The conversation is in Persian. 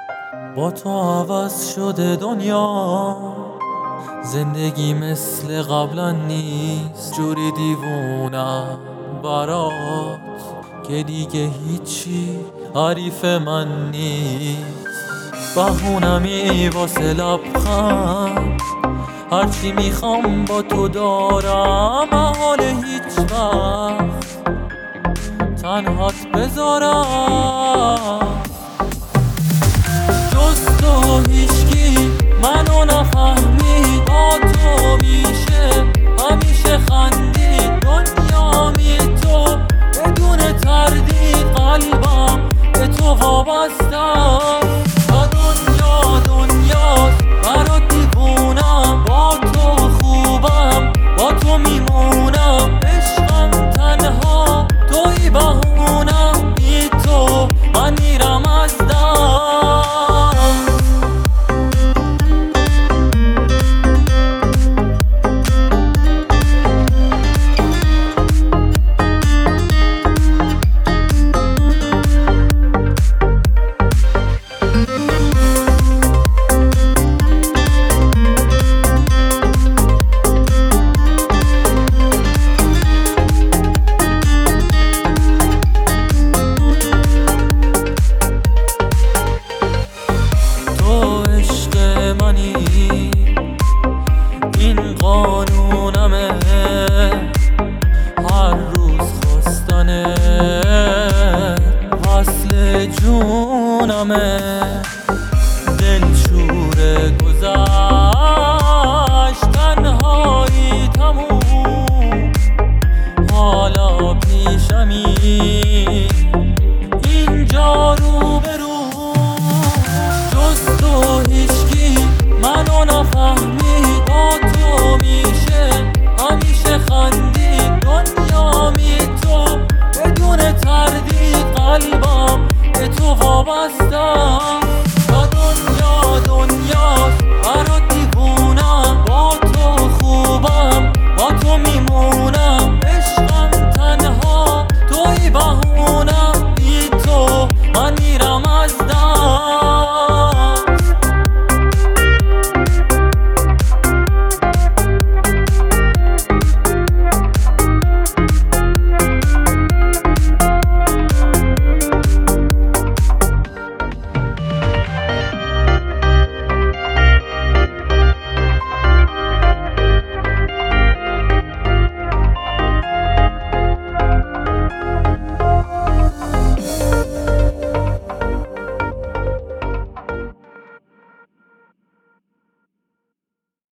با تو عوض شده دنیا، زندگی مثل قبلا نیست. جوری دیوونم برات که دیگه هیچی حریف من نیست. بهونمی واسه لبخند، هرچی میخوام با تو دارم. حال هیچ وقت تنهات بذارم. جز تو هیچکی منو نفهمید، با تو میشه همیشه خندید. دنیامی تو بدون تردید، قلبم به تو وابستم. تا دنیا دنیاست برات دیوونم، با تو خوبم با تو میمونم. عشقم تنها توی بهونم، بی تو من میرم از دم. این قانونمه، هر روز خواستنه وصل جونمه. دلشور گذشت، تنهایی تموم، حالا پیشمی اینجا رو برو. جز تو هیچکی منو نفهمید، با تو میشه همیشه خندید. دنیامی تو بدون تردید، قلبم به تو وابستم.